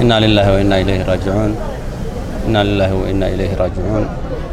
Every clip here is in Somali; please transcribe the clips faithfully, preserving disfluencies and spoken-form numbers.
إنا لله وإنا إليه راجعون إنا لله وإنا إليه راجعون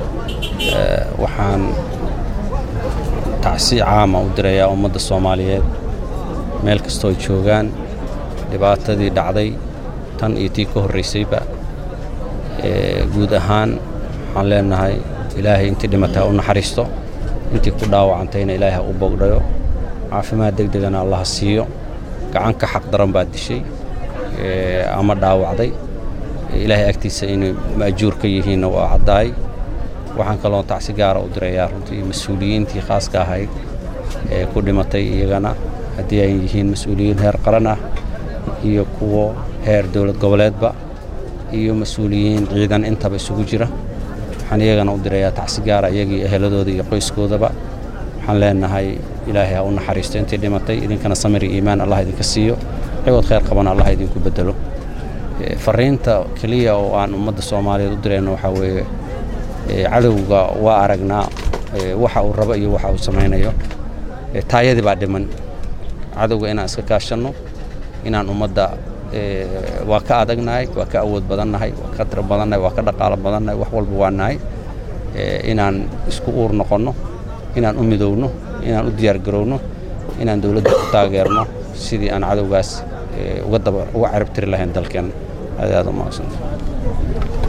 وحان تعسي عامة ودريا أمد الصوماليات meel kastoo joogaan dhibaatadii dhacday tan iyo tii ka horeysay ba ee guud ahaan waxaan leenahay ilaahay intii dhimatay u naxariisto intii ku dhaawacantayna ilaahay u bogdhayo caafimaad degdegana Allah siiyo gacan ka xaq daran baa dishay ee ama dhaawacday ilaahay agtiisa inay maajuur ka yihiin oo cadaay waxaan kaloo tacsi gaar ah u direeyaa runtii mas'uuliyiintii khaaska ahayd ee ku dhimatay iyagana haddii ay yihiin mas'uuliyiin heer qaran ah iyo kuwa heer dawlad goboleedba iyo mas'uuliyiin ciidan intaba isugu jira waxaan iyagana u direeyaa tacsi gaar ah iyagii eheladooda iyo qoyskoodaba waxaan leenahay ilaahay ha u naxariisto intii dhimatay idinkana samir iyo iimaan Allah idinka siiyo ciwad khayr qaban Allah idinku bedelo fariinta kaliya oo aan ummadda Soomaaliyeed u direyno waxa weeye cadawga waa aragnaa waxa uu rabo iyo waxa uu samaynayo taayadii baa dhiman cadawga inaan iska kaashano inaan ummadda waa ka adagnahay waa ka awood badannahay waa ka tir badannahay waa ka dhaqaale badannahay wax walba waa nahay inaan isku uur noqono inaan u midowno inaan u diyaar garowno inaan dawladda ku taageerno sidii aan cadawgaas uga daba uga cirib tiri lahayn dalkeena aad aad u mahadsantahay